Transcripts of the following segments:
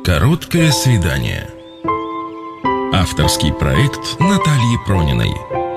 Короткое свидание. Авторский проект Натальи Прониной.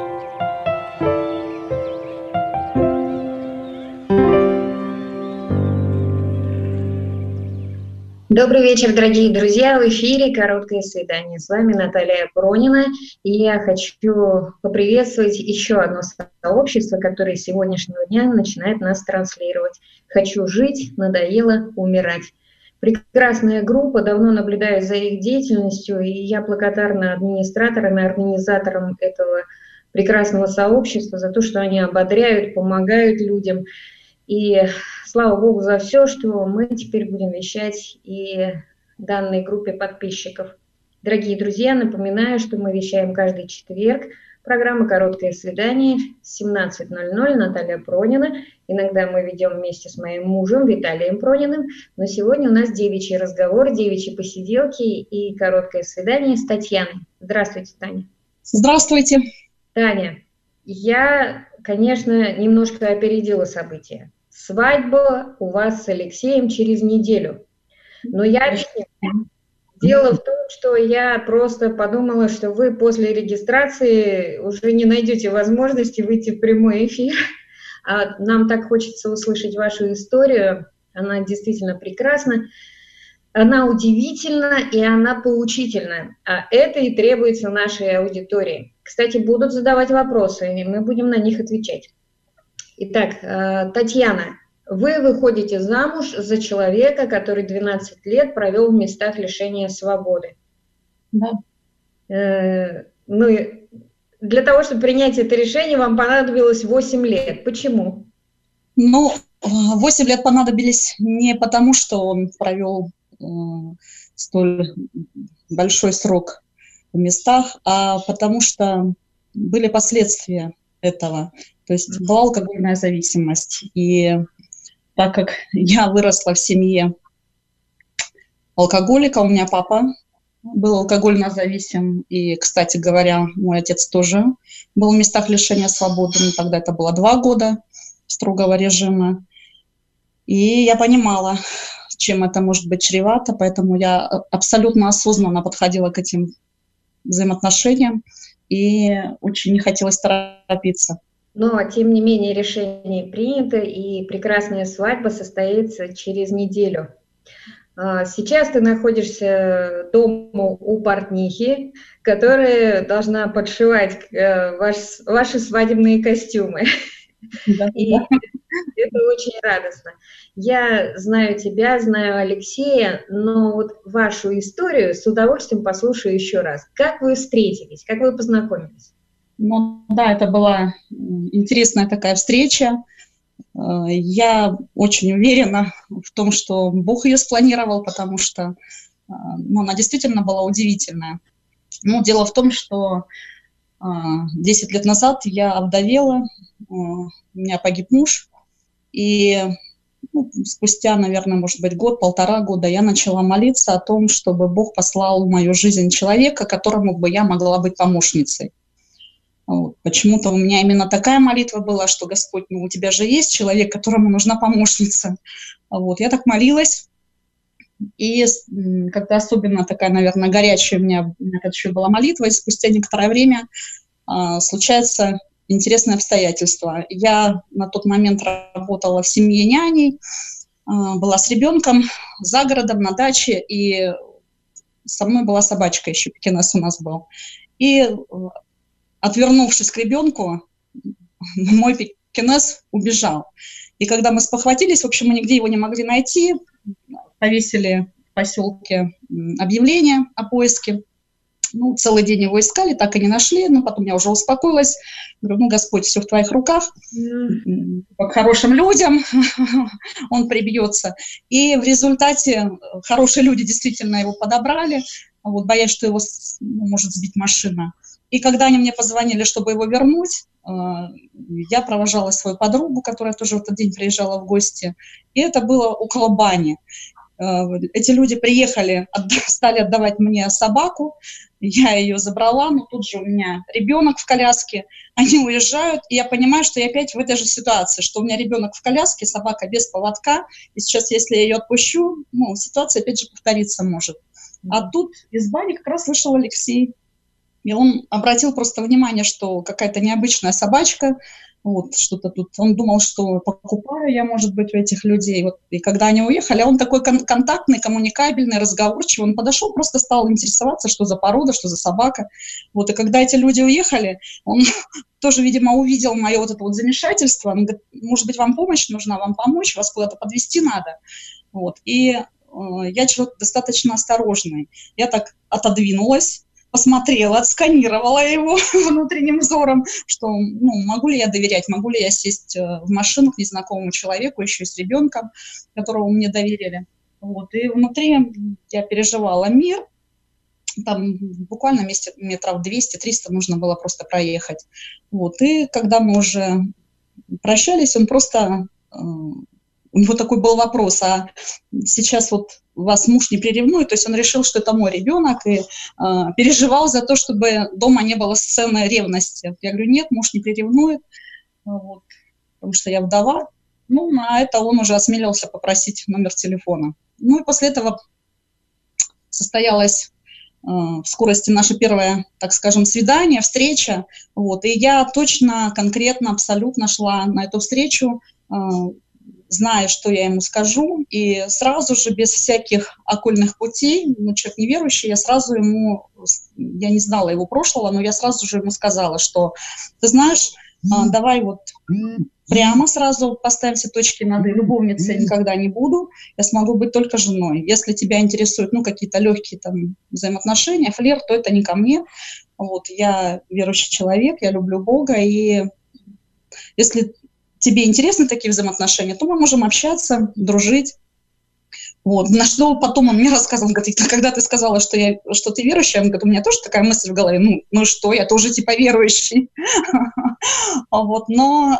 Добрый вечер, дорогие друзья! В эфире «Короткое свидание». С вами Наталья Пронина. И я хочу поприветствовать еще одно сообщество, которое с сегодняшнего дня начинает нас транслировать. «Хочу жить, надоело умирать». Прекрасная группа, давно наблюдаю за их деятельностью, и я благодарна администраторам и организаторам этого прекрасного сообщества за то, что они ободряют, помогают людям. И слава Богу за все, что мы теперь будем вещать и данной группе подписчиков. Дорогие друзья, напоминаю, что мы вещаем каждый четверг. Программа «Короткое свидание» с 17:00. Наталья Пронина. Иногда мы ведем вместе с моим мужем Виталием Прониным. Но сегодня у нас девичий разговор, девичьи посиделки и короткое свидание с Татьяной. Здравствуйте, Таня. Здравствуйте. Таня, я, конечно, немножко опередила события. Свадьба у вас с Алексеем через неделю. Но я объясню. Дело в том, что я просто подумала, что вы после регистрации уже не найдете возможности выйти в прямой эфир. А нам так хочется услышать вашу историю. Она действительно прекрасна. Она удивительна и она поучительна. А это и требуется нашей аудитории. Кстати, будут задавать вопросы, и мы будем на них отвечать. Итак, Татьяна, вы выходите замуж за человека, который 12 лет провел в местах лишения свободы. Да. Для того, чтобы принять это решение, вам понадобилось 8 лет. Почему? 8 лет понадобились не потому, что он провел столь большой срок в местах, а потому что были последствия этого. То есть была алкогольная зависимость. И так как я выросла в семье алкоголика, у меня папа был алкогольно зависим. И, кстати говоря, мой отец тоже был в местах лишения свободы. Но тогда это было 2 года строгого режима. И я понимала, чем это может быть чревато, поэтому я абсолютно осознанно подходила к этим взаимоотношениям и очень не хотелось торопиться. Но, тем не менее, решение принято, и прекрасная свадьба состоится через неделю. Сейчас ты находишься дома у портнихи, которая должна подшивать ваши свадебные костюмы. Да, и это очень радостно. Я знаю тебя, знаю Алексея, но вот вашу историю с удовольствием послушаю еще раз. Как вы встретились, как вы познакомились? Да, это была интересная такая встреча. Я очень уверена в том, что Бог ее спланировал, потому что она действительно была удивительная. Дело в том, что 10 лет назад я овдовела, у меня погиб муж, и спустя, наверное, может быть, 1-1,5 года я начала молиться о том, чтобы Бог послал в мою жизнь человека, которому бы я могла быть помощницей. Почему-то у меня именно такая молитва была, что Господь, у тебя же есть человек, которому нужна помощница. Я так молилась, и когда особенно такая, наверное, горячая у меня еще была молитва, и спустя некоторое время случается интересное обстоятельство. Я на тот момент работала в семье няней, была с ребенком за городом на даче, и со мной была собачка еще, пекинес у нас был. И отвернувшись к ребенку, мой пекинес убежал. И когда мы спохватились, в общем, мы нигде его не могли найти, повесили в поселке объявление о поиске. Целый день его искали, так и не нашли, но потом я уже успокоилась. Говорю, Господь, все в твоих руках, к хорошим людям он прибьется. И в результате хорошие люди действительно его подобрали, боясь, что его может сбить машина. И когда они мне позвонили, чтобы его вернуть, я провожала свою подругу, которая тоже в этот день приезжала в гости, и это было около бани. Эти люди приехали, стали отдавать мне собаку, я ее забрала, но тут же у меня ребенок в коляске, они уезжают, и я понимаю, что я опять в этой же ситуации, что у меня ребенок в коляске, собака без поводка, и сейчас, если я ее отпущу, ситуация опять же повториться может. А тут из бани как раз вышел Алексей. И он обратил просто внимание, что какая-то необычная собачка, вот что-то тут. Он думал, что покупаю я, может быть, у этих людей. Вот, и когда они уехали, он такой контактный, коммуникабельный, разговорчивый. Он подошел, просто стал интересоваться, что за порода, что за собака. Вот, и когда эти люди уехали, он тоже, видимо, увидел мое вот это вот замешательство. Он говорит, может быть, вам помощь нужна, вам помочь, вас куда-то подвезти надо. Вот, и я человек достаточно осторожный. Я так отодвинулась, посмотрела, отсканировала его внутренним взором, что, могу ли я доверять, могу ли я сесть в машину к незнакомому человеку, еще и с ребенком, которого мне доверили. Вот. И внутри я переживала мир, там буквально метров 200-300 нужно было просто проехать. Вот. И когда мы уже прощались, он просто... У него такой был вопрос, а сейчас вот вас муж не приревнует, то есть он решил, что это мой ребенок, и переживал за то, чтобы дома не было сцены ревности. Я говорю, нет, муж не приревнует, вот, потому что я вдова. На это он уже осмелился попросить номер телефона. И после этого состоялось в скорости наше первое, так скажем, свидание, встреча, вот, и я точно, конкретно, абсолютно шла на эту встречу, зная, что я ему скажу, и сразу же, без всяких окольных путей, человек неверующий, я не знала его прошлого, но я сразу же ему сказала, что, ты знаешь, давай вот прямо сразу поставим все точки над «и». Любовницей я никогда не буду, я смогу быть только женой. Если тебя интересуют, какие-то легкие там взаимоотношения, флирт, то это не ко мне. Вот, я верующий человек, я люблю Бога, и если тебе интересны такие взаимоотношения, то мы можем общаться, дружить. Вот. На что потом он мне рассказывал, он говорит, когда ты сказала, что ты верующая, он говорит, у меня тоже такая мысль в голове, ну что, я тоже типа верующий. Вот. Но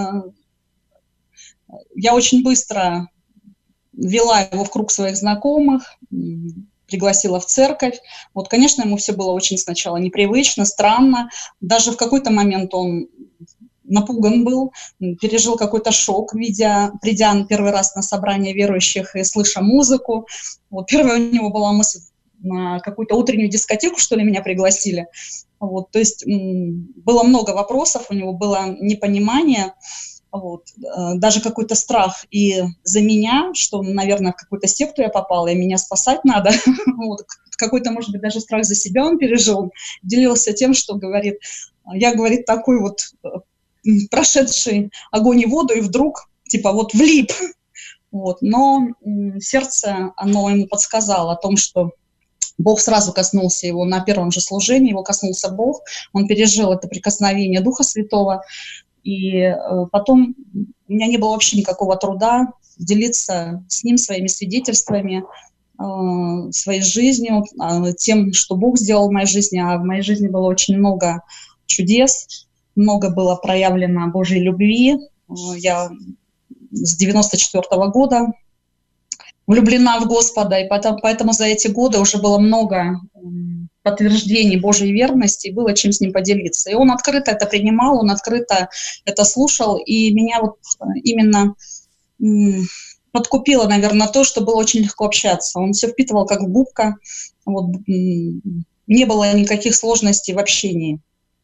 я очень быстро ввела его в круг своих знакомых, пригласила в церковь. Вот, конечно, ему все было очень сначала непривычно, странно. Даже в какой-то момент он напуган был, пережил какой-то шок, придя первый раз на собрание верующих и слыша музыку. Вот первая у него была мысль, на какую-то утреннюю дискотеку, что ли, меня пригласили. Вот, то есть было много вопросов, у него было непонимание, вот, даже какой-то страх и за меня, что, наверное, в какую-то секту я попала, и меня спасать надо. Вот, какой-то, может быть, даже страх за себя он пережил, делился тем, что говорит, я, говорит, такой вот прошедший огонь и воду, и вдруг, типа, вот влип. Вот. Но сердце, оно ему подсказало о том, что Бог сразу коснулся его на первом же служении, его коснулся Бог, он пережил это прикосновение Духа Святого, и потом у меня не было вообще никакого труда делиться с ним своими свидетельствами, своей жизнью, тем, что Бог сделал в моей жизни, а в моей жизни было очень много чудес, много было проявлено Божьей любви. Я с 94-го года влюблена в Господа, и поэтому за эти годы уже было много подтверждений Божьей верности, и было чем с ним поделиться. И он открыто это принимал, он открыто это слушал, и меня вот именно подкупило, наверное, то, что было очень легко общаться. Он все впитывал как губка, вот, не было никаких сложностей в общении.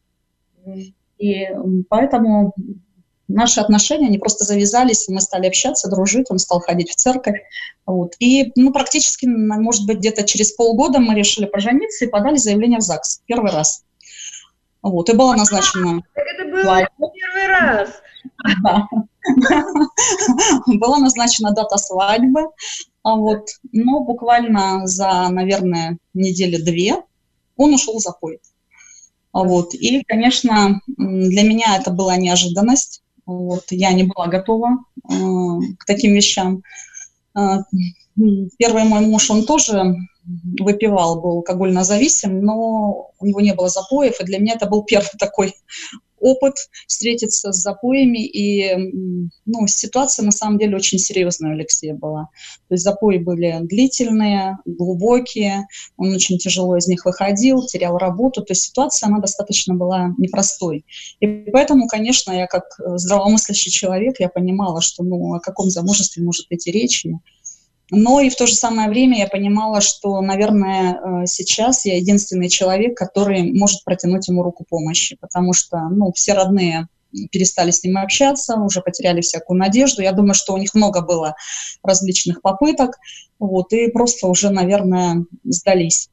И поэтому наши отношения, они просто завязались, мы стали общаться, дружить, он стал ходить в церковь. Вот. И практически, может быть, где-то через полгода мы решили пожениться и подали заявление в ЗАГС. Первый раз. Вот. И была назначена... Это было первый раз. Да. Была назначена дата свадьбы. Вот. Но буквально за, наверное, недели 2 он ушел в запой. Вот. И, конечно, для меня это была неожиданность. Вот. Я не была готова к таким вещам. Первый мой муж, он тоже выпивал, был алкогольно зависим, но у него не было запоев, и для меня это был первый такой опыт встретиться с запоями, и ситуация на самом деле очень серьезная у Алексея была. То есть запои были длительные, глубокие, он очень тяжело из них выходил, терял работу, то есть ситуация, она достаточно была непростой. И поэтому, конечно, я как здравомыслящий человек, я понимала, что о каком замужестве может идти речь. Но и в то же самое время я понимала, что, наверное, сейчас я единственный человек, который может протянуть ему руку помощи, потому что, ну, все родные перестали с ним общаться, уже потеряли всякую надежду. Я думаю, что у них много было различных попыток, вот, и просто уже, наверное, сдались.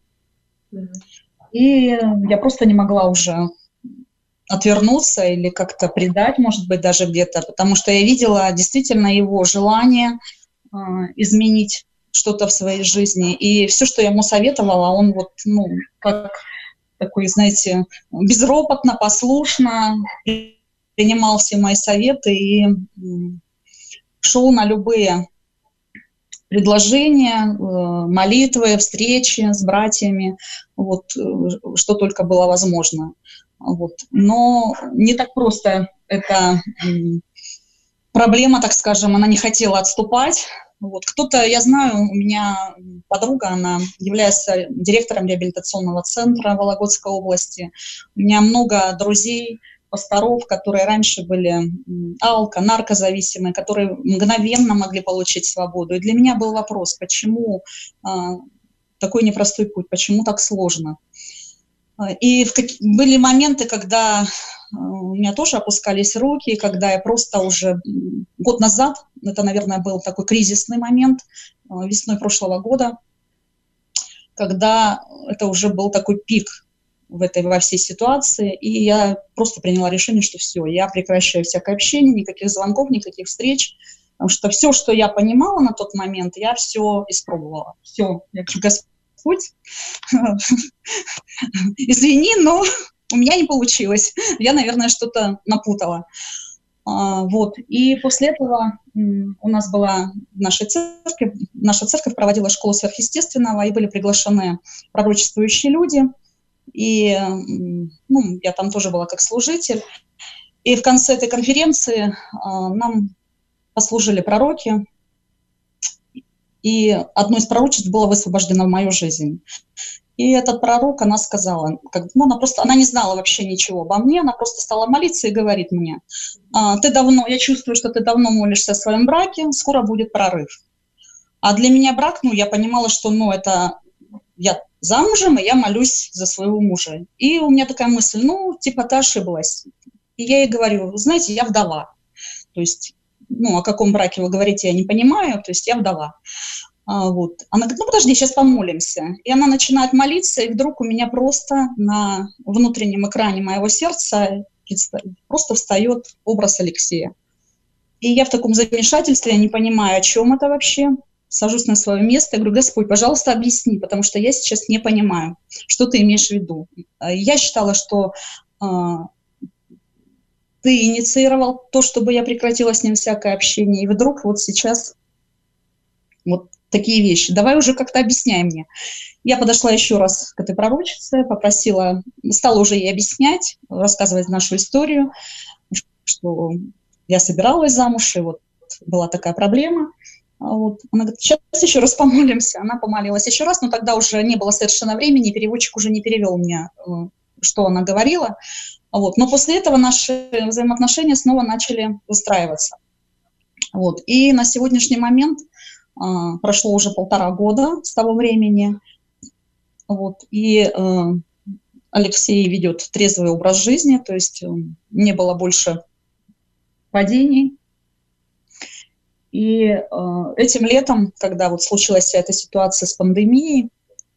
И я просто не могла уже отвернуться или как-то предать, может быть, даже где-то, потому что я видела действительно его желание изменить что-то в своей жизни. И все, что я ему советовала, он вот, ну, как такой, знаете, безропотно, послушно принимал все мои советы и шел на любые предложения, молитвы, встречи с братьями, вот, что только было возможно. Вот. Но не так просто эта проблема, так скажем, она не хотела отступать. Вот. Кто-то, я знаю, у меня подруга, она является директором реабилитационного центра Вологодской области. У меня много друзей, пасторов, которые раньше были наркозависимые, которые мгновенно могли получить свободу. И для меня был вопрос, почему такой непростой путь, почему так сложно. И были моменты, когда у меня тоже опускались руки, когда я просто уже год назад, это, наверное, был такой кризисный момент, весной прошлого года, когда это уже был такой пик во всей ситуации, и я просто приняла решение, что все, я прекращаю всякое общение, никаких звонков, никаких встреч, потому что все, что я понимала на тот момент, я все испробовала. Все, я говорю, Господь, извини, но у меня не получилось. Я, наверное, что-то напутала. Вот. И после этого у нас была наша церковь проводила школу сверхъестественного, и были приглашены пророчествующие люди. И ну, я там тоже была как служитель. И в конце этой конференции нам послужили пророки. И одно из пророчеств было высвобождено в мою жизнь. И этот пророк, она сказала, она не знала вообще ничего обо мне, она просто стала молиться и говорит мне: я чувствую, что ты давно молишься о своем браке, скоро будет прорыв. А для меня брак, я понимала, что, это я замужем, и я молюсь за своего мужа. И у меня такая мысль, ты ошиблась. И я ей говорю: знаете, я вдова. То есть, о каком браке вы говорите, я не понимаю, то есть я вдова. Вот. Она говорит: подожди, сейчас помолимся. И она начинает молиться, и вдруг у меня просто на внутреннем экране моего сердца просто встает образ Алексея. И я в таком замешательстве, я не понимаю, о чем это вообще. Сажусь на свое место и говорю: Господь, пожалуйста, объясни, потому что я сейчас не понимаю, что ты имеешь в виду. Я считала, что ты инициировал то, чтобы я прекратила с ним всякое общение, и вдруг вот сейчас вот такие вещи. Давай уже как-то объясняй мне. Я подошла еще раз к этой пророчице, стала уже ей объяснять, рассказывать нашу историю, что я собиралась замуж, и вот была такая проблема. Вот. Она говорит: сейчас еще раз помолимся. Она помолилась еще раз, но тогда уже не было совершенно времени, переводчик уже не перевел мне, что она говорила. Вот. Но после этого наши взаимоотношения снова начали выстраиваться. Вот. И на сегодняшний момент прошло уже 1,5 года с того времени. Вот. И Алексей ведет трезвый образ жизни, то есть не было больше падений. И этим летом, когда вот случилась вся эта ситуация с пандемией,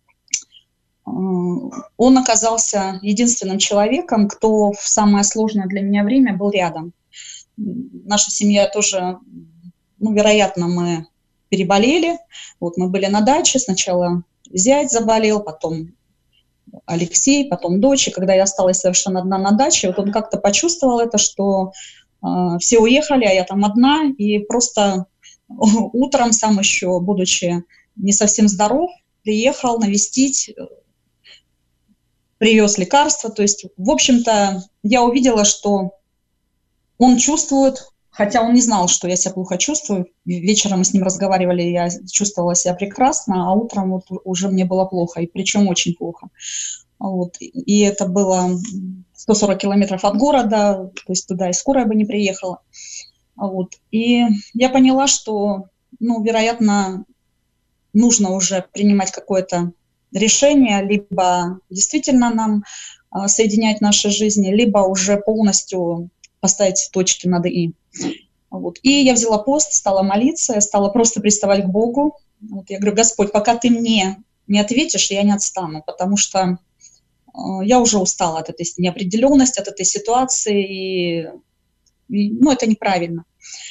он оказался единственным человеком, кто в самое сложное для меня время был рядом. Наша семья тоже, вероятно, мы переболели. Вот мы были на даче, сначала зять заболел, потом Алексей, потом дочь. И когда я осталась совершенно одна на даче, вот он как-то почувствовал это, что все уехали, а я там одна, и просто утром, сам еще будучи не совсем здоров, приехал навестить, привез лекарства. То есть, в общем-то, я увидела, что он чувствует, хотя он не знал, что я себя плохо чувствую. Вечером мы с ним разговаривали, я чувствовала себя прекрасно, а утром вот уже мне было плохо, и причем очень плохо. Вот. И это было 140 километров от города, то есть туда и скорая бы не приехала. Вот. И я поняла, что, вероятно, нужно уже принимать какое-то решение, либо действительно нам соединять наши жизни, либо уже полностью поставить точки над «и». Вот. И я взяла пост, стала молиться, я стала просто приставать к Богу. Вот я говорю: Господь, пока ты мне не ответишь, я не отстану, потому что я уже устала от этой неопределенности, от этой ситуации, ну, это неправильно.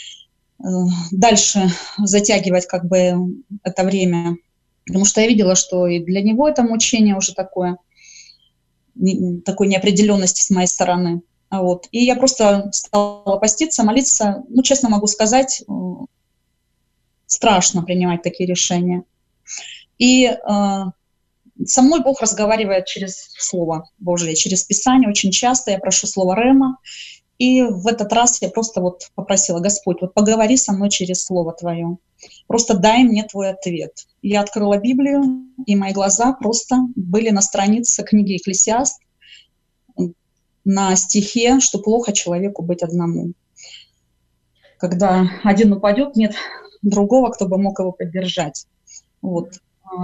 Дальше затягивать как бы это время, потому что я видела, что и для него это мучение уже такой неопределенности с моей стороны. Вот. И я просто стала поститься, молиться. Ну, честно могу сказать, страшно принимать такие решения. И со мной Бог разговаривает через Слово Божие, через Писание. Очень часто я прошу Слово Рема. И в этот раз я просто вот попросила: Господь, вот поговори со мной через Слово Твое. Просто дай мне Твой ответ. Я открыла Библию, и мои глаза просто были на странице книги «Экклесиаст», на стихе, что плохо человеку быть одному. Когда один упадет, нет другого, кто бы мог его поддержать. Вот.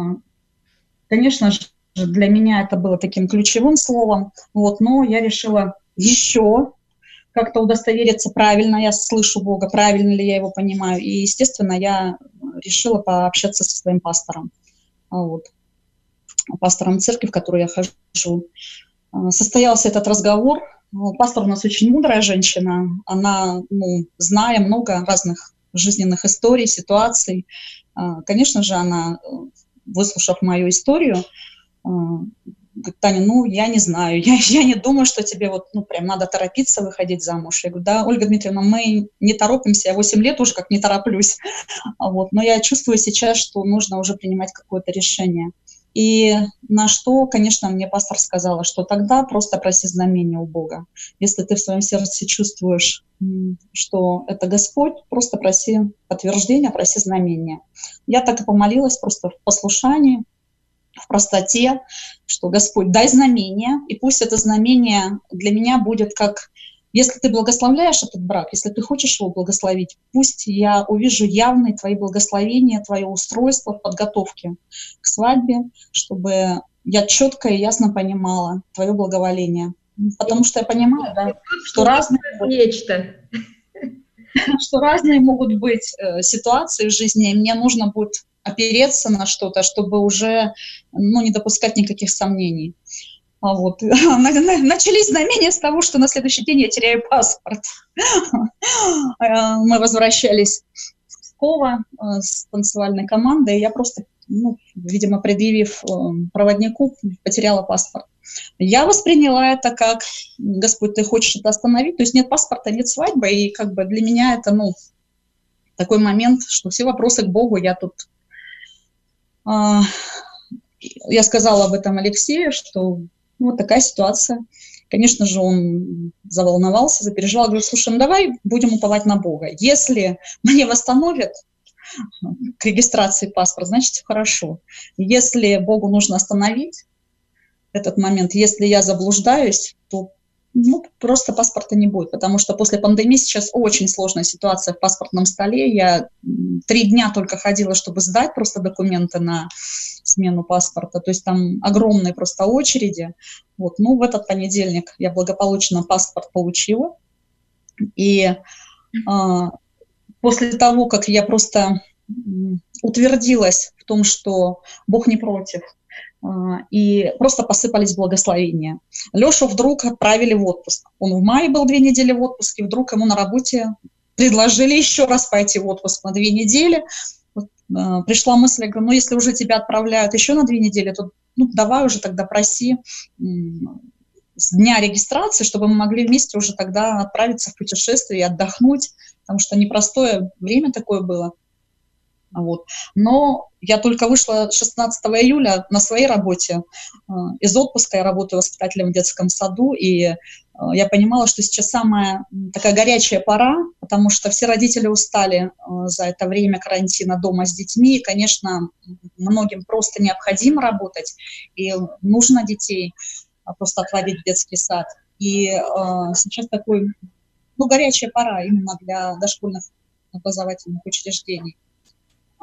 Конечно же, для меня это было таким ключевым словом, вот, но я решила еще как-то удостовериться, правильно я слышу Бога, правильно ли я его понимаю. И, естественно, я решила пообщаться со своим пастором, вот, пастором церкви, в которую я хожу. Состоялся этот разговор. Пастор у нас очень мудрая женщина. Она, зная много разных жизненных историй, ситуаций, конечно же, она, выслушав мою историю, говорит: Таня, я не знаю, я не думаю, что тебе вот, прям надо торопиться выходить замуж. Я говорю: да, Ольга Дмитриевна, мы не торопимся, я 8 лет уже как не тороплюсь. Вот, но я чувствую сейчас, что нужно уже принимать какое-то решение. И на что, конечно, мне пастор сказала, что тогда просто проси знамения у Бога. Если ты в своем сердце чувствуешь, что это Господь, просто проси подтверждения, проси знамения. Я так и помолилась просто в послушании, в простоте, что: Господь, дай знамение, и пусть это знамение для меня будет как: если ты благословляешь этот брак, если ты хочешь его благословить, пусть я увижу явные твои благословения, твое устройство в подготовке к свадьбе, чтобы я четко и ясно понимала твое благоволение. Потому что я понимаю, да, что разные могут быть ситуации в жизни, и мне нужно будет опереться на что-то, чтобы уже не допускать никаких сомнений. Вот. Начались знамения с того, что на следующий день я теряю паспорт. Мы возвращались в Псково с танцевальной командой, и я просто, видимо, предъявив проводнику, потеряла паспорт. Я восприняла это как: Господь, ты хочешь это остановить? То есть нет паспорта, нет свадьбы, и как бы для меня это, такой момент, что все вопросы к Богу. Я сказала об этом Алексею, что вот такая ситуация. Конечно же, он заволновался, запереживал. Я говорю: слушай, давай будем уповать на Бога. Если мне восстановят к регистрации паспорт, значит, все хорошо. Если Богу нужно остановить этот момент, если я заблуждаюсь, то просто паспорта не будет, потому что после пандемии сейчас очень сложная ситуация в паспортном столе. Я 3 дня только ходила, чтобы сдать просто документы на смену паспорта, то есть там огромные просто очереди. Вот. В этот понедельник я благополучно паспорт получила, и после того, как я просто утвердилась в том, что Бог не против, и просто посыпались благословения. Лешу вдруг отправили в отпуск. Он в мае был 2 недели в отпуске, вдруг ему на работе предложили еще раз пойти в отпуск на 2 недели. Пришла мысль, я говорю: если уже тебя отправляют еще на 2 недели, то давай уже тогда проси с дня регистрации, чтобы мы могли вместе уже тогда отправиться в путешествие и отдохнуть, потому что непростое время такое было. Вот. Но я только вышла 16 июля на своей работе из отпуска. Я работаю воспитателем в детском саду, и я понимала, что сейчас самая такая горячая пора, потому что все родители устали за это время карантина дома с детьми, и, конечно, многим просто необходимо работать, и нужно детей просто отводить в детский сад. И сейчас такой, горячая пора именно для дошкольных образовательных учреждений.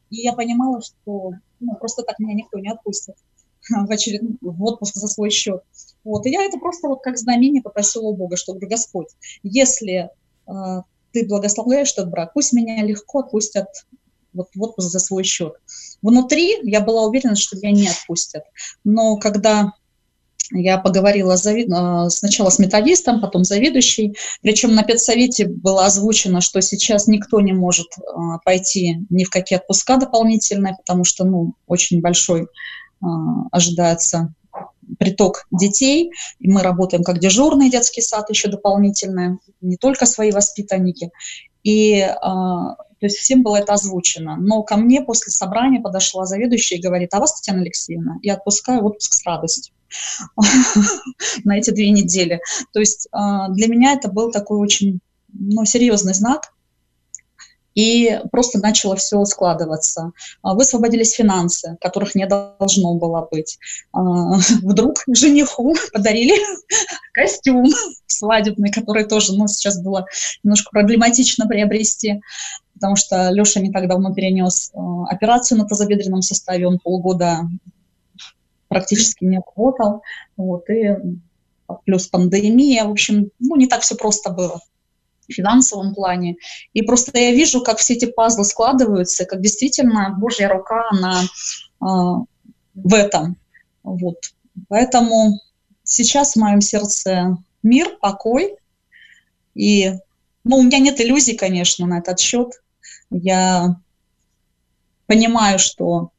И я понимала, что просто так меня никто не отпустит в отпуск за свой счет. Вот. И я это просто вот как знамение попросила у Бога, что, говорю, Господь, если ты благословляешь этот брак, пусть меня легко отпустят вот в отпуск за свой счет. Внутри я была уверена, что меня не отпустят. Но когда я поговорила сначала с методистом, потом заведующей, причем на педсовете было озвучено, что сейчас никто не может пойти ни в какие отпуска дополнительные, потому что очень большой ожидается приток детей, и мы работаем как дежурный детский сад еще дополнительно, не только свои воспитанники. И то есть всем было это озвучено. Но ко мне после собрания подошла заведующая и говорит: а вас, Татьяна Алексеевна, я отпускаю в отпуск с радостью на эти 2 недели. То есть для меня это был такой очень серьезный знак. И просто начало все складываться. Высвободились финансы, которых не должно было быть. Вдруг жениху подарили костюм свадебный, который тоже сейчас было немножко проблематично приобрести, потому что Леша не так давно перенес операцию на тазобедренном суставе, он полгода практически не работал, и плюс пандемия, в общем, не так все просто было в финансовом плане. И просто я вижу, как все эти пазлы складываются, как действительно Божья рука, она в этом. Вот. Поэтому сейчас в моем сердце мир, покой. И, у меня нет иллюзий, конечно, на этот счет. Я понимаю, что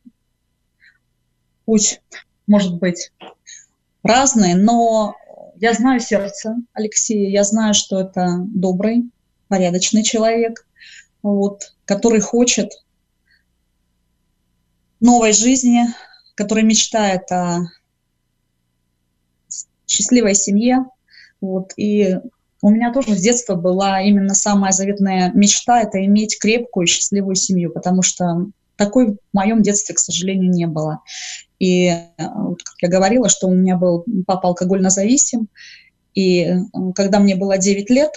путь может быть разный, но я знаю сердце Алексея, я знаю, что это добрый, порядочный человек, который хочет новой жизни, который мечтает о счастливой семье. И у меня тоже с детства была именно самая заветная мечта – это иметь крепкую, счастливую семью, потому что такой в моем детстве, к сожалению, не было. И, как я говорила, что у меня был папа алкогольно зависим, и когда мне было 9 лет,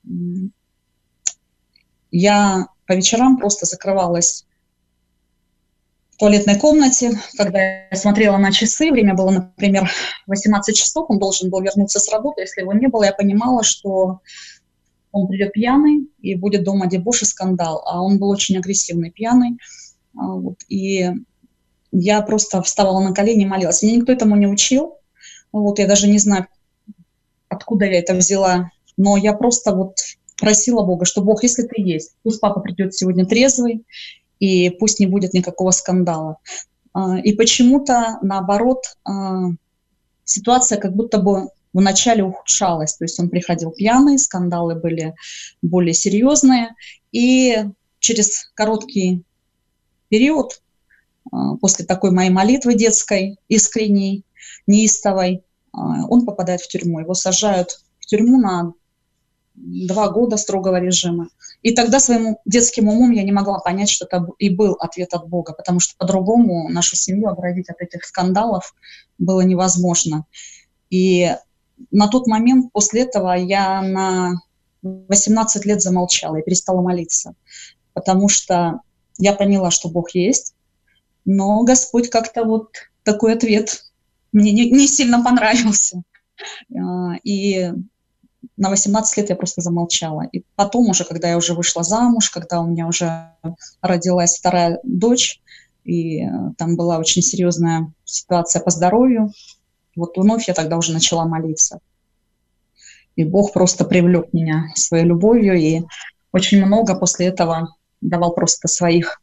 я по вечерам просто закрывалась в туалетной комнате, когда я смотрела на часы, время было, например, 18 часов, он должен был вернуться с работы, если его не было, я понимала, что он придет пьяный и будет дома дебош и скандал, а он был очень агрессивный пьяный, и я просто вставала на колени и молилась. Меня никто этому не учил, я даже не знаю, откуда я это взяла, но я просто просила Бога, что Бог, если ты есть, пусть папа придет сегодня трезвый, и пусть не будет никакого скандала. И почему-то, наоборот, ситуация как будто бы вначале ухудшалась, то есть он приходил пьяный, скандалы были более серьезные, и через короткий период, после такой моей молитвы детской, искренней, неистовой, он попадает в тюрьму. Его сажают в тюрьму на 2 года строгого режима. И тогда своим детским умом я не могла понять, что это и был ответ от Бога, потому что по-другому нашу семью оградить от этих скандалов было невозможно. И на тот момент после этого я на 18 лет замолчала и перестала молиться, потому что я поняла, что Бог есть, но Господь как-то такой ответ мне не сильно понравился. И на 18 лет я просто замолчала. И потом уже, когда я уже вышла замуж, когда у меня уже родилась 2-я дочь, и там была очень серьезная ситуация по здоровью, вновь я тогда уже начала молиться. И Бог просто привлек меня своей любовью, и очень много после этого давал просто своих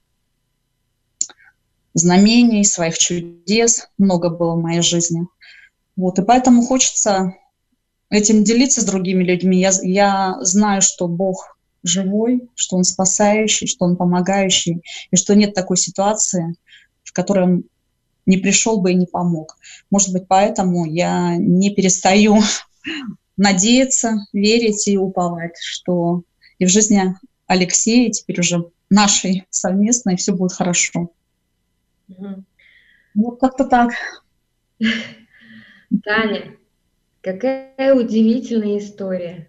знамений, своих чудес, много было в моей жизни. И поэтому хочется этим делиться с другими людьми. Я знаю, что Бог живой, что Он спасающий, что Он помогающий, и что нет такой ситуации, в которой Он не пришел бы и не помог. Может быть, поэтому я не перестаю надеяться, верить и уповать, что и в жизни Алексея, теперь уже нашей совместной, все будет хорошо. Как-то так. Таня, какая удивительная история.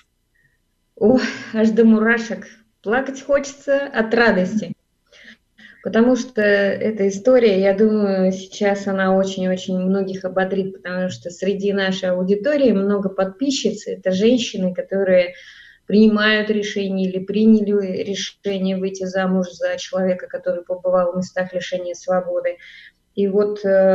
Ох, аж до мурашек. Плакать хочется от радости. потому что эта история, я думаю, сейчас она очень-очень многих ободрит, потому что среди нашей аудитории много подписчиц, это женщины, которые принимают решение или приняли решение выйти замуж за человека, который побывал в местах лишения свободы. И вот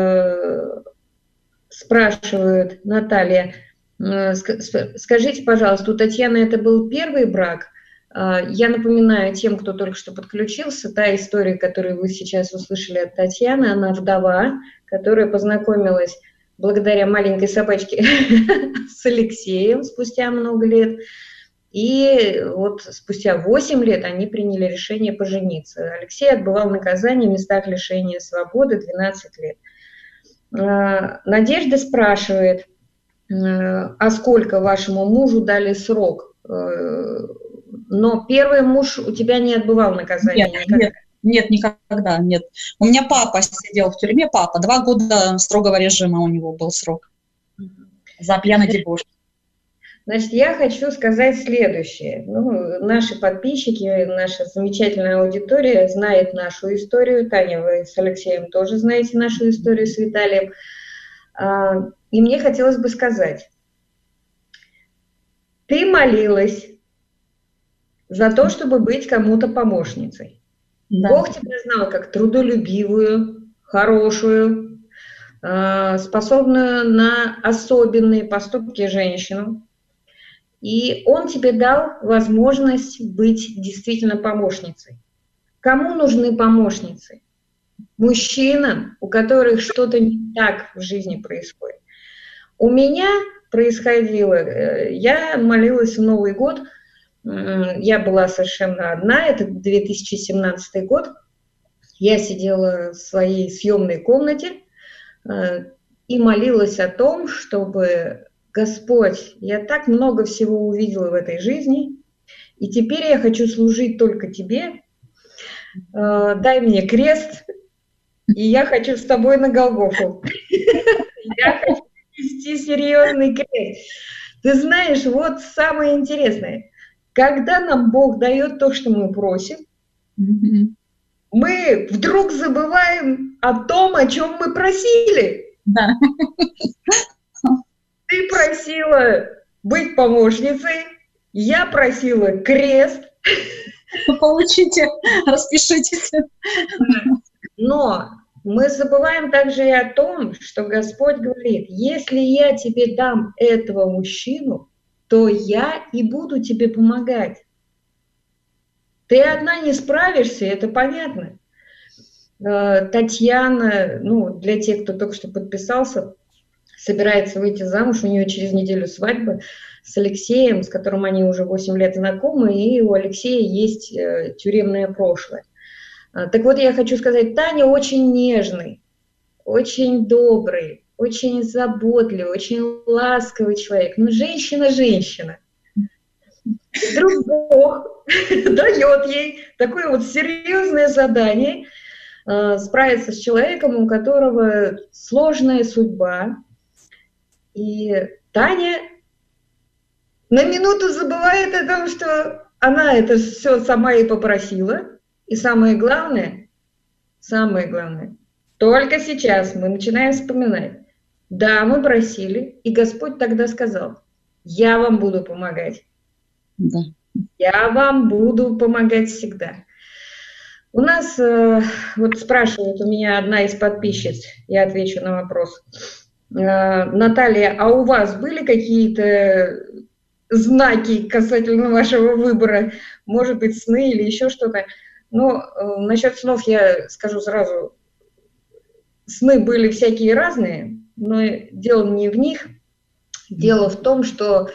спрашивают, Наталья, скажите, пожалуйста, у Татьяны это был первый брак? Я напоминаю тем, кто только что подключился, та история, которую вы сейчас услышали от Татьяны, она вдова, которая познакомилась благодаря маленькой собачке с Алексеем спустя много лет. И вот спустя 8 лет они приняли решение пожениться. Алексей отбывал наказание в местах лишения свободы 12 лет. Надежда спрашивает, а сколько вашему мужу дали срок? Но первый муж у тебя не отбывал наказание? Нет, никогда, нет. У меня папа сидел в тюрьме, 2 года строгого режима у него был срок за пьяный дебош. Значит, я хочу сказать следующее. Наши подписчики, наша замечательная аудитория знает нашу историю. Таня, вы с Алексеем тоже знаете нашу историю с Виталием. И мне хотелось бы сказать, ты молилась за то, чтобы быть кому-то помощницей. Да. Бог тебя знал как трудолюбивую, хорошую, способную на особенные поступки женщину. И Он тебе дал возможность быть действительно помощницей. Кому нужны помощницы? Мужчинам, у которых что-то не так в жизни происходит. У меня происходило, я молилась в Новый год, я была совершенно одна, это 2017 год, я сидела в своей съемной комнате и молилась о том, чтобы Господь, я так много всего увидела в этой жизни, и теперь я хочу служить только Тебе, дай мне крест, и я хочу с Тобой на Голгофу. Я хочу нести серьезный крест. Ты знаешь, вот самое интересное, когда нам Бог дает то, что мы просим, мы вдруг забываем о том, о чем мы просили. Да. Ты просила быть помощницей, я просила крест. Получите, распишитесь. Но мы забываем также и о том, что Господь говорит, если я тебе дам этого мужчину, то я и буду тебе помогать. Ты одна не справишься, это понятно. Татьяна, для тех, кто только что подписался, собирается выйти замуж, у нее через неделю свадьба с Алексеем, с которым они уже 8 лет знакомы, и у Алексея есть тюремное прошлое. Так вот, я хочу сказать, Таня очень нежный, очень добрый, очень заботливый, очень ласковый человек. Женщина. Вдруг Бог дает ей такое вот серьезное задание справиться с человеком, у которого сложная судьба. И Таня на минуту забывает о том, что она это все сама и попросила. И самое главное, только сейчас мы начинаем вспоминать. Да, мы просили, и Господь тогда сказал, я вам буду помогать. Да. Я вам буду помогать всегда. У нас, вот спрашивает у меня одна из подписчиц, я отвечу на вопрос. Наталья, а у вас были какие-то знаки касательно вашего выбора? Может быть, сны или еще что-то? Насчет снов я скажу сразу. Сны были всякие разные, но дело не в них. Дело в том, что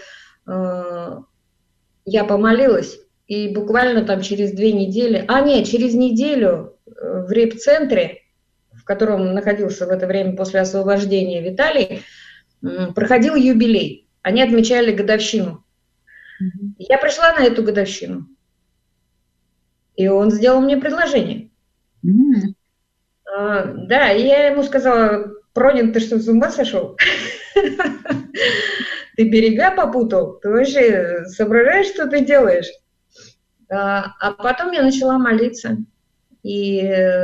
я помолилась, и буквально там через 2 недели, через неделю в реп-центре, в котором находился в это время после освобождения Виталий, проходил юбилей. Они отмечали годовщину. Я пришла на эту годовщину, и он сделал мне предложение. Да, и я ему сказала, Пронин, ты что, с ума сошел? Ты берега попутал? Ты вообще соображаешь, что ты делаешь? А потом я начала молиться. И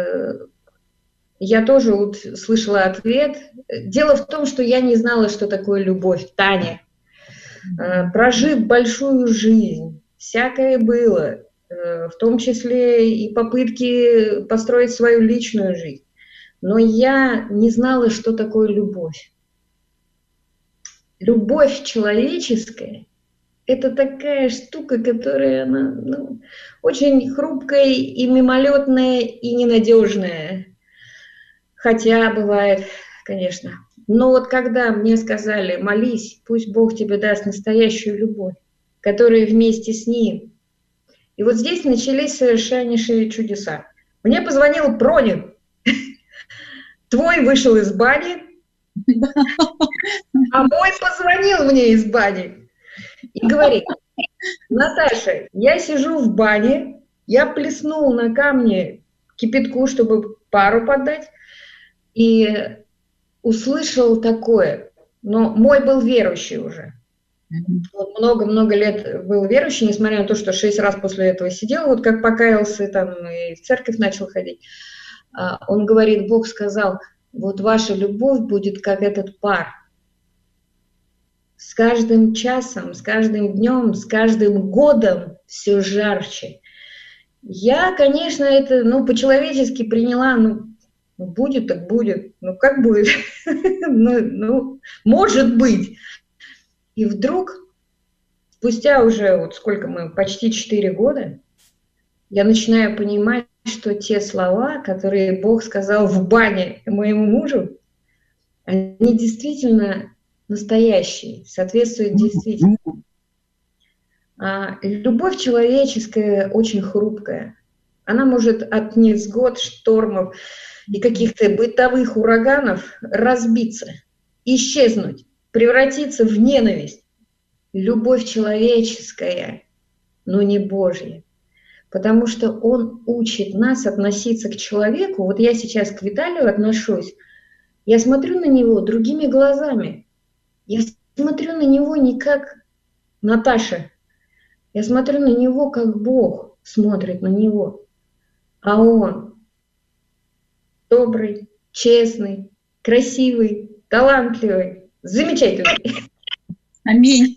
я тоже вот слышала ответ. Дело в том, что я не знала, что такое любовь, Таня. Прожив большую жизнь, всякое было, в том числе и попытки построить свою личную жизнь. Но я не знала, что такое любовь. Любовь человеческая – это такая штука, которая она, очень хрупкая и мимолетная, и ненадежная. Хотя бывает, конечно. Но вот когда мне сказали: молись, пусть Бог тебе даст настоящую любовь, которая вместе с Ним. И вот здесь начались совершеннейшие чудеса. Мне позвонил Пронин. Твой вышел из бани, а мой позвонил мне из бани и говорит: Наташа, я сижу в бане, я плеснул на камне кипятку, чтобы пару подать, и услышал такое. Но мой был верующий уже. Он много-много лет был верующий, несмотря на то, что 6 раз после этого сидел, вот как покаялся, там и в церковь начал ходить. Он говорит: Бог сказал, вот ваша любовь будет как этот пар. С каждым часом, с каждым днем, с каждым годом все жарче. Я, конечно, это, по-человечески приняла, будет так будет, как будет, может быть. И вдруг, спустя уже, вот сколько мы, почти 4 года, я начинаю понимать, что те слова, которые Бог сказал в бане моему мужу, они действительно настоящие, соответствуют действительности. Любовь человеческая очень хрупкая. Она может от невзгод, штормов и каких-то бытовых ураганов разбиться, исчезнуть, превратиться в ненависть. Любовь человеческая, но не Божья. Потому что Он учит нас относиться к человеку. Вот я сейчас к Виталию отношусь, я смотрю на него другими глазами. Я смотрю на него не как Наташа, я смотрю на него, как Бог смотрит на него. А Он добрый, честный, красивый, талантливый, замечательный. Аминь.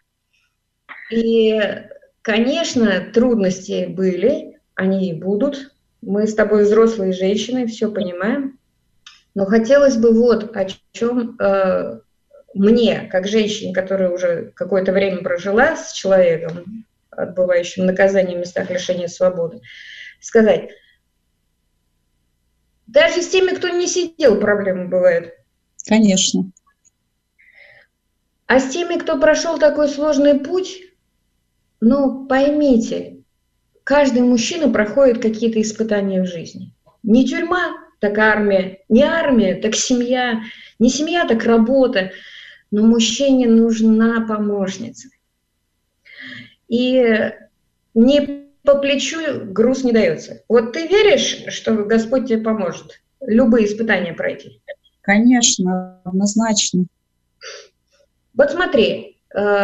И, конечно, трудности были, они и будут. Мы с тобой взрослые женщины, все понимаем. Но хотелось бы вот о чем мне, как женщине, которая уже какое-то время прожила с человеком, отбывающим наказание в местах лишения свободы, сказать: даже с теми, кто не сидел, проблемы бывают. Конечно. А с теми, кто прошел такой сложный путь, поймите, каждый мужчина проходит какие-то испытания в жизни. Не тюрьма, так армия, не армия, так семья, не семья, так работа. Но мужчине нужна помощница. И не по плечу груз не дается. Вот ты веришь, что Господь тебе поможет любые испытания пройти? Конечно, однозначно. Вот смотри,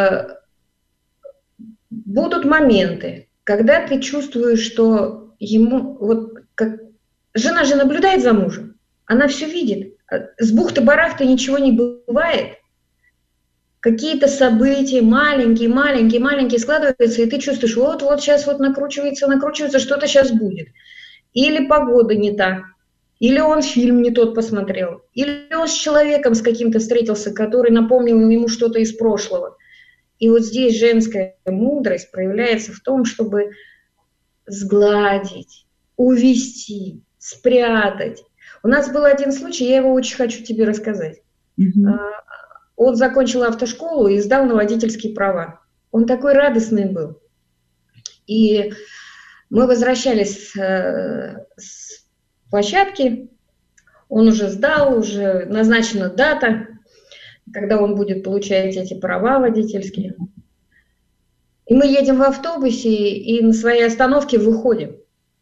будут моменты, когда ты чувствуешь, что ему, как жена же наблюдает за мужем, она все видит, с бухты-барахты ничего не бывает, какие-то события маленькие складываются, и ты чувствуешь, вот сейчас накручивается, что-то сейчас будет. Или погода не та, или он фильм не тот посмотрел, или он с человеком с каким-то встретился, который напомнил ему что-то из прошлого. И вот здесь женская мудрость проявляется в том, чтобы сгладить, увести, спрятать. У нас был один случай, я его очень хочу тебе рассказать. Он закончил автошколу и сдал на водительские права. Он такой радостный был. И мы возвращались с площадки, он уже сдал, уже назначена дата, когда он будет получать эти права водительские. И мы едем в автобусе и на своей остановке выходим.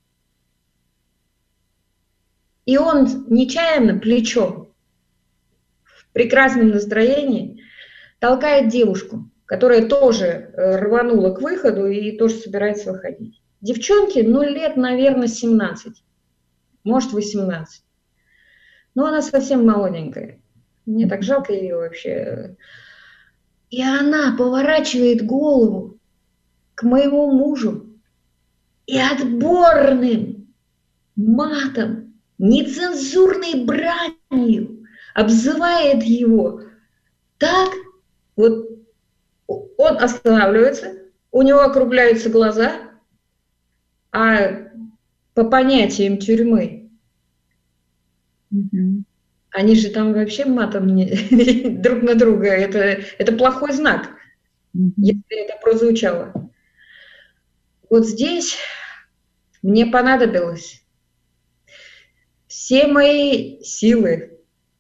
И он нечаянно плечом, в прекрасном настроении, толкает девушку, которая тоже рванула к выходу и тоже собирается выходить. Девчонке, лет, наверное, 17. может, 18. Но она совсем молоденькая. Мне так жалко ее вообще. И она поворачивает голову к моему мужу и отборным матом, нецензурной бранью обзывает его так, вот он останавливается, у него округляются глаза, а по понятиям тюрьмы, они же там вообще матом друг на друга, это плохой знак, если это прозвучало. Вот здесь мне понадобилось все мои силы,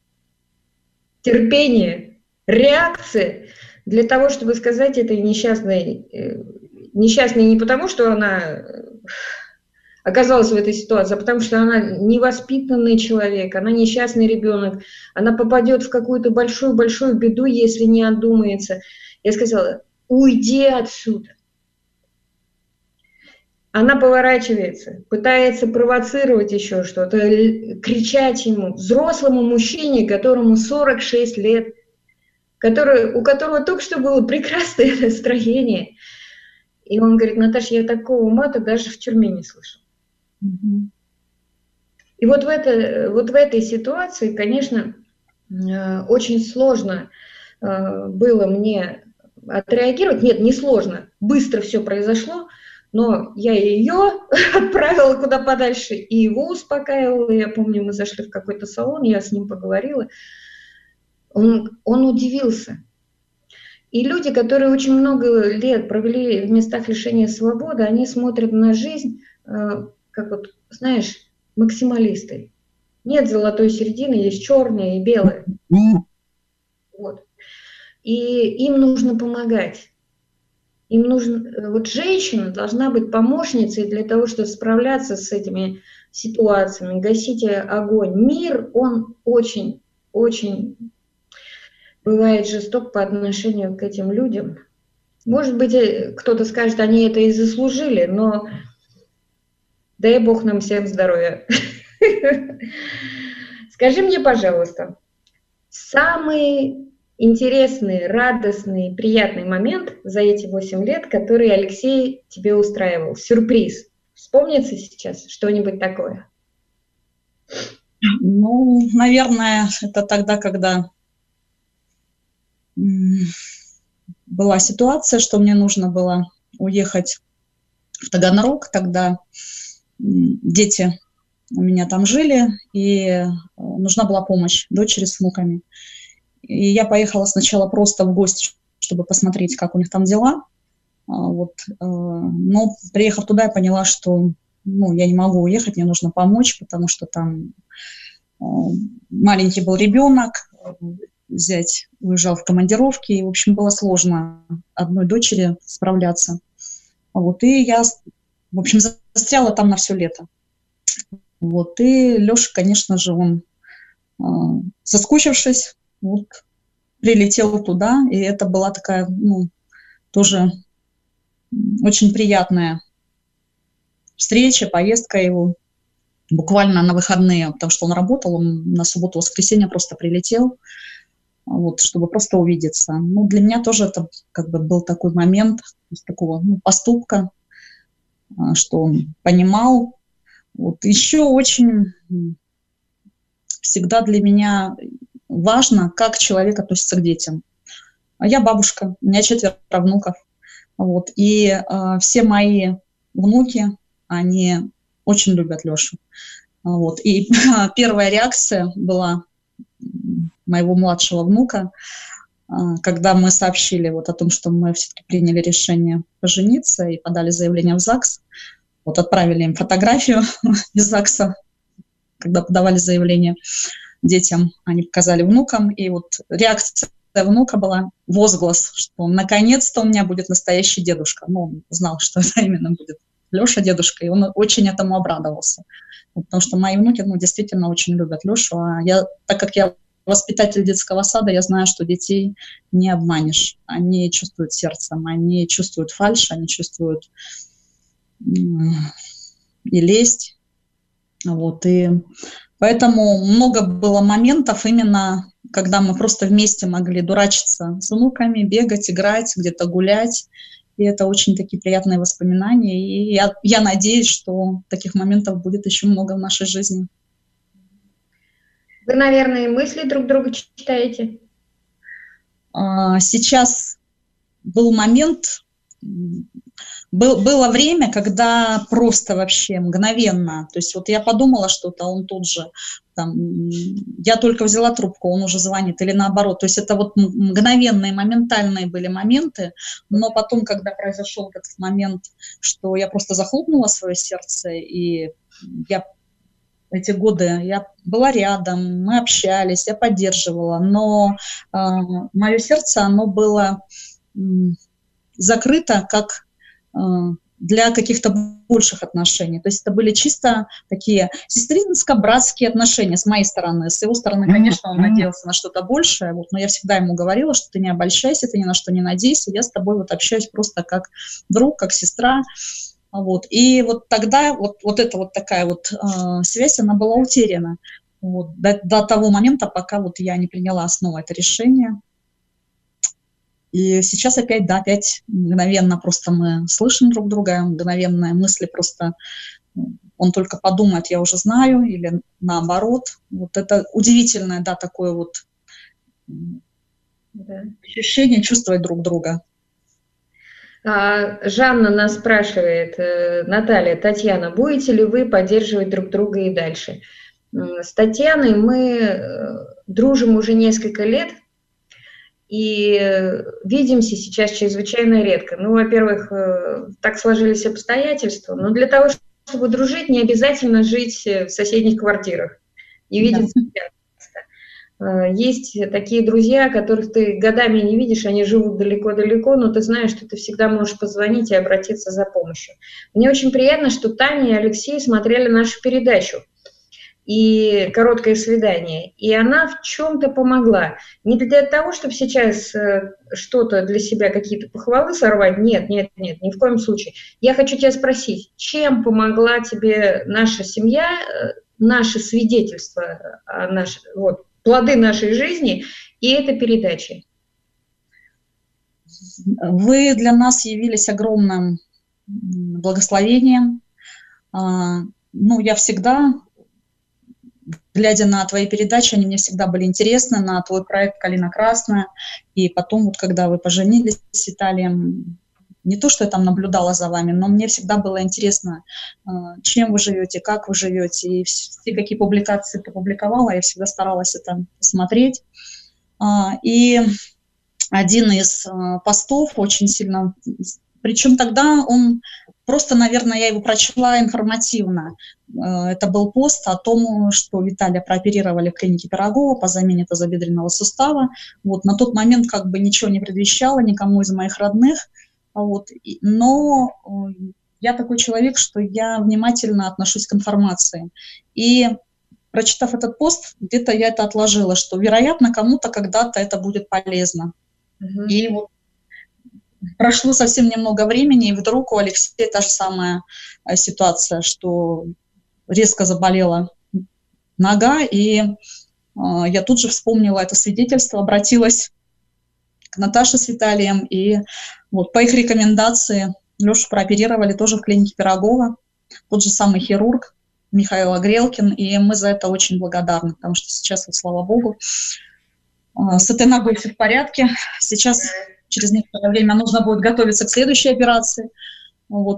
терпение, реакция для того, чтобы сказать этой несчастной не потому, что она оказалась в этой ситуации, а потому что она невоспитанный человек, она несчастный ребенок, она попадет в какую-то большую-большую беду, если не одумается. Я сказала, уйди отсюда. Она поворачивается, пытается провоцировать еще что-то, кричать ему, взрослому мужчине, которому 46 лет, у которого только что было прекрасное настроение. И он говорит, Наташа, я такого мата даже в тюрьме не слышал. И вот в этой ситуации, конечно, очень сложно было мне отреагировать. Нет, не сложно, быстро все произошло, но я ее отправила куда подальше и его успокаивала. Я помню, мы зашли в какой-то салон, я с ним поговорила. Он удивился. И люди, которые очень много лет провели в местах лишения свободы, они смотрят на жизнь, как вот, знаешь, максималисты. Нет золотой середины, есть черное и белое. Вот. И им нужно помогать. Им нужно, вот женщина должна быть помощницей для того, чтобы справляться с этими ситуациями, гасить огонь. Мир, он очень, очень бывает жесток по отношению к этим людям. Может быть, кто-то скажет, они это и заслужили, но дай Бог нам всем здоровья. Скажи мне, пожалуйста, самый интересный, радостный, приятный момент за эти 8 лет, который Алексей тебе устраивал, сюрприз. Вспомнится сейчас что-нибудь такое? Ну, наверное, это тогда, когда была ситуация, что мне нужно было уехать в Таганрог, тогда дети у меня там жили, и нужна была помощь дочери с внуками. И я поехала сначала просто в гости, чтобы посмотреть, как у них там дела. Вот. Но приехав туда, я поняла, что я не могу уехать, мне нужно помочь, потому что там маленький был ребенок, зять уезжал в командировки, и, в общем, было сложно одной дочери справляться. Вот. И я, в общем, застряла там на все лето. Вот. И Леша, конечно же, он, соскучившись, вот, прилетел туда, и это была такая, тоже очень приятная встреча, поездка его, буквально на выходные, потому что он работал, он на субботу-воскресенье просто прилетел, вот, чтобы просто увидеться. Для меня тоже это как бы был такой момент такого поступка, что он понимал. Вот. Еще очень всегда для меня важно, как человек относится к детям. Я бабушка, у меня 4 внуков. Вот, и все мои внуки, они очень любят Лешу. Вот, и первая реакция была моего младшего внука, когда мы сообщили вот о том, что мы все-таки приняли решение пожениться и подали заявление в ЗАГС. Вот отправили им фотографию из ЗАГСа, когда подавали заявление детям, они показали внукам, и вот реакция внука была возглас, что наконец-то у меня будет настоящий дедушка. Он знал, что это именно будет Леша дедушка, и он очень этому обрадовался. Потому что мои внуки, действительно очень любят Лешу, а так как я воспитатель детского сада, я знаю, что детей не обманешь. Они чувствуют сердцем, они чувствуют фальшь, они чувствуют и лесть, Вот, и поэтому много было моментов именно, когда мы просто вместе могли дурачиться с внуками, бегать, играть, где-то гулять. И это очень такие приятные воспоминания. И я надеюсь, что таких моментов будет еще много в нашей жизни. Вы, наверное, мысли друг друга читаете? Сейчас был момент, было время, когда просто вообще мгновенно, то есть вот я подумала что-то, он тут же, там, я только взяла трубку, он уже звонит, или наоборот, то есть это вот мгновенные, моментальные были моменты, но потом, когда произошел этот момент, что я просто захлопнула свое сердце, и я эти годы я была рядом, мы общались, я поддерживала, но мое сердце, оно было закрыто как для каких-то больших отношений. То есть это были чисто такие сестринско-братские отношения с моей стороны. С его стороны, конечно, он надеялся на что-то большее, вот, но я всегда ему говорила, что ты не обольщайся, ты ни на что не надейся, я с тобой вот общаюсь просто как друг, как сестра. Вот. И вот тогда вот эта вот такая вот связь, она была утеряна вот, до того момента, пока вот я не приняла снова это решение. И сейчас опять, да, опять мгновенно просто мы слышим друг друга, мгновенные мысли просто, он только подумает, я уже знаю, или наоборот. Вот это удивительное, да, такое вот ощущение чувствовать друг друга. Жанна нас спрашивает, Наталья, Татьяна, будете ли вы поддерживать друг друга и дальше? С Татьяной мы дружим уже несколько лет, и видимся сейчас чрезвычайно редко. Ну, во-первых, так сложились обстоятельства, но для того, чтобы дружить, не обязательно жить в соседних квартирах и видеться часто. Есть такие друзья, которых ты годами не видишь, они живут далеко-далеко, но ты знаешь, что ты всегда можешь позвонить и обратиться за помощью. Мне очень приятно, что Таня и Алексей смотрели нашу передачу и «Короткое свидание», и она в чем-то помогла. Не для того, чтобы сейчас что-то для себя, какие-то похвалы сорвать, нет, ни в коем случае. Я хочу тебя спросить, чем помогла тебе наша семья, наше свидетельство, вот, плоды нашей жизни и эта передача? Вы для нас явились огромным благословением. Ну, я всегда... Глядя на твои передачи, они мне всегда были интересны, на твой проект «Калина красная». И потом, вот когда вы поженились с Виталием, не то, что я там наблюдала за вами, но мне всегда было интересно, чем вы живете, как вы живете. И все, какие публикации ты публиковала, я всегда старалась это посмотреть. И один из постов очень сильно... Причем тогда он просто, наверное, я его прочла информативно. Это был пост о том, что Виталия прооперировали в клинике Пирогова по замене тазобедренного сустава. Вот, на тот момент как бы ничего не предвещало никому из моих родных. Вот, но я такой человек, что я внимательно отношусь к информации. И прочитав этот пост, где-то я это отложила, что, вероятно, кому-то когда-то это будет полезно. И вот прошло совсем немного времени, и вдруг у Алексея та же самая ситуация, что резко заболела нога, и я тут же вспомнила это свидетельство, обратилась к Наташе с Виталием, и вот по их рекомендации Лешу прооперировали тоже в клинике Пирогова, тот же самый хирург Михаил Агрелкин, и мы за это очень благодарны, потому что сейчас, вот, слава богу, с этой ногой все в порядке. Сейчас через некоторое время нужно будет готовиться к следующей операции. Вот.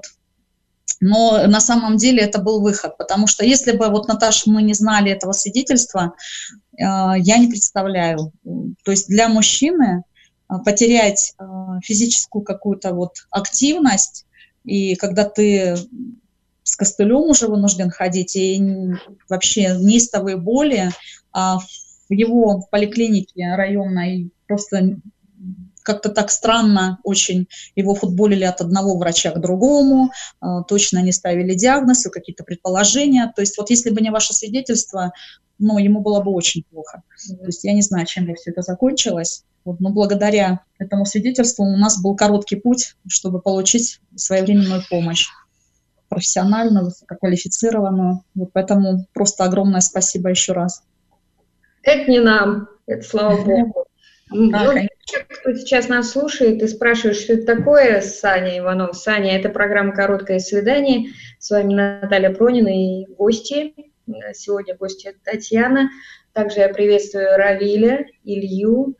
Но на самом деле это был выход, потому что если бы, вот, Наташа, мы не знали этого свидетельства, я не представляю. То есть для мужчины потерять физическую какую-то вот активность, и когда ты с костылем уже вынужден ходить, и вообще неистовые боли, а в его поликлинике районной просто... Как-то так странно очень его футболили от одного врача к другому, точно не ставили диагноз, какие-то предположения. То есть вот если бы не ваше свидетельство, ну, ему было бы очень плохо. То есть я не знаю, чем бы все это закончилось. Вот, но благодаря этому свидетельству у нас был короткий путь, чтобы получить своевременную помощь. профессиональную, высококвалифицированную. Вот поэтому просто огромное спасибо еще раз. Это не нам, это слава Богу. Да, кто сейчас нас слушает и спрашивает, что это такое, Саня Иванов. Саня, это программа «Короткое свидание». С вами Наталья Пронина и гости. Сегодня гости Татьяна. Также я приветствую Равиля, Илью.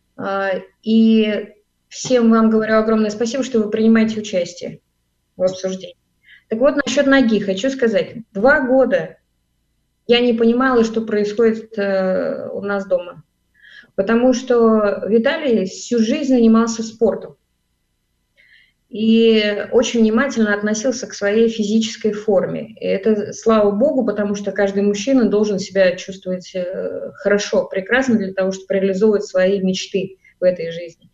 И всем вам говорю огромное спасибо, что вы принимаете участие в обсуждении. Так вот, насчет ноги хочу сказать. 2 года я не понимала, что происходит у нас дома. Потому что Виталий всю жизнь занимался спортом и очень внимательно относился к своей физической форме. И это, слава богу, потому что каждый мужчина должен себя чувствовать хорошо, прекрасно для того, чтобы реализовывать свои мечты в этой жизни.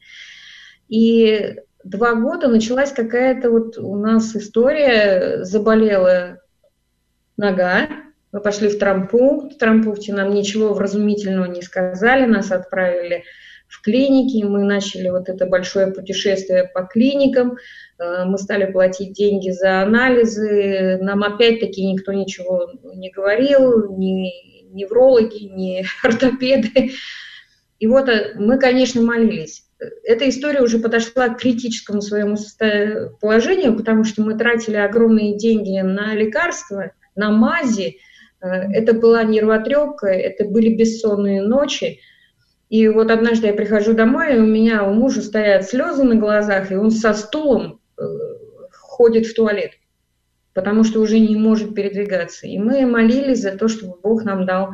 И 2 года началась какая-то вот у нас история, заболела нога. Мы пошли в Трампу. В Трампуфте нам ничего вразумительного не сказали, нас отправили в клиники, мы начали вот это большое путешествие по клиникам, мы стали платить деньги за анализы, нам опять-таки никто ничего не говорил, ни неврологи, ни ортопеды. И вот мы, конечно, молились. Эта история уже подошла к критическому своему положению, потому что мы тратили огромные деньги на лекарства, на мази. Это была нервотрепка, это были бессонные ночи. И вот однажды я прихожу домой, и у мужа стоят слезы на глазах, и он со стулом ходит в туалет, потому что уже не может передвигаться. И мы молились за то, чтобы Бог нам дал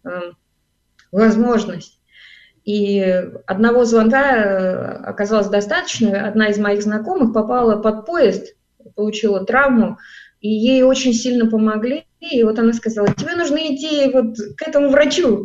возможность. И одного звонка оказалось достаточно. Одна из моих знакомых попала под поезд, получила травму, и ей очень сильно помогли. И вот она сказала: тебе нужно идти вот к этому врачу.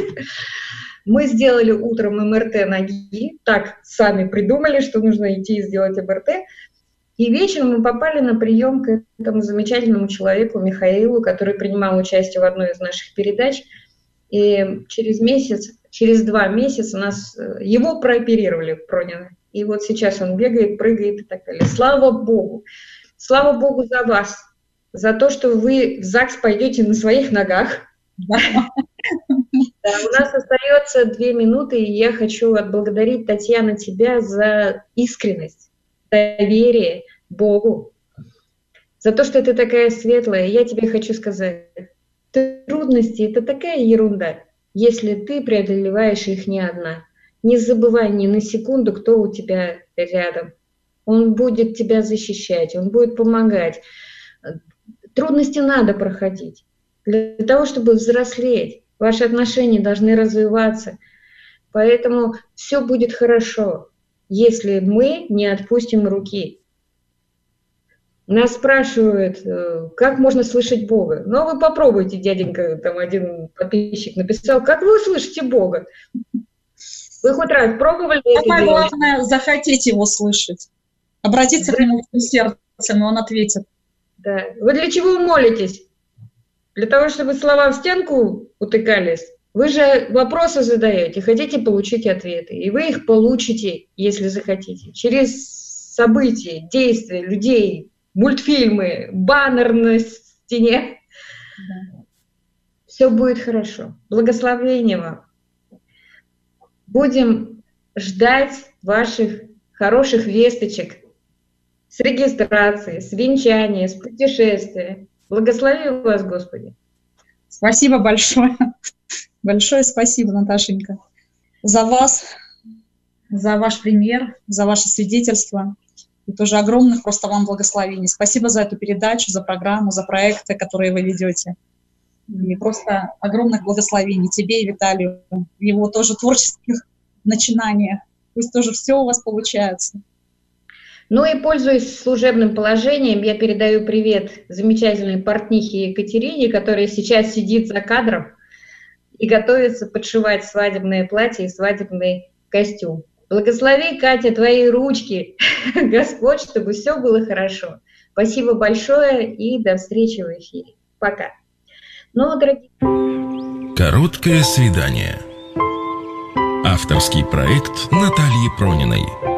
Мы сделали утром МРТ ноги, так сами придумали, что нужно идти и сделать МРТ. И вечером мы попали на прием к этому замечательному человеку Михаилу, который принимал участие в одной из наших передач. И через 2 месяца его прооперировали в Пронина. И вот сейчас он бегает, прыгает и так далее. Слава Богу! Слава Богу за вас, за то, что вы в ЗАГС пойдете на своих ногах. Да, у нас остается 2 минуты, и я хочу отблагодарить, Татьяна, тебя за искренность, доверие Богу, за то, что ты такая светлая. Я тебе хочу сказать, трудности – это такая ерунда, если ты преодолеваешь их не одна. Не забывай ни на секунду, кто у тебя рядом. Он будет тебя защищать, он будет помогать. Трудности надо проходить. Для того, чтобы взрослеть, ваши отношения должны развиваться. Поэтому все будет хорошо, если мы не отпустим руки. Нас спрашивают, как можно слышать Бога. Ну, вы попробуйте, дяденька, там один подписчик написал, как вы слышите Бога? Вы хоть раз пробовали это делать? Самое главное, захотеть его слышать. Обратиться к нему всем сердцем, и он ответит. Да. Вы для чего молитесь? Для того, чтобы слова в стенку утыкались? Вы же вопросы задаете, хотите получить ответы. И вы их получите, если захотите. Через события, действия, людей, мультфильмы, баннер на стене. Да. Все будет хорошо. Благословения вам. Будем ждать ваших хороших весточек с регистрации, с венчания, с путешествия. Благослови вас, Господи. Спасибо большое. Большое спасибо, Наташенька, за вас, за ваш пример, за ваше свидетельство. И тоже огромных просто вам благословений. Спасибо за эту передачу, за программу, за проекты, которые вы ведете. И просто огромных благословений тебе и Виталию, в его тоже творческих начинаниях. Пусть тоже все у вас получается. Ну и, пользуясь служебным положением, я передаю привет замечательной портнихе Екатерине, которая сейчас сидит за кадром и готовится подшивать свадебное платье и свадебный костюм. Благослови, Катя, твои ручки, Господь, чтобы все было хорошо. Спасибо большое и до встречи в эфире. Пока. Ну, дорогие... Короткое свидание. Авторский проект Натальи Прониной.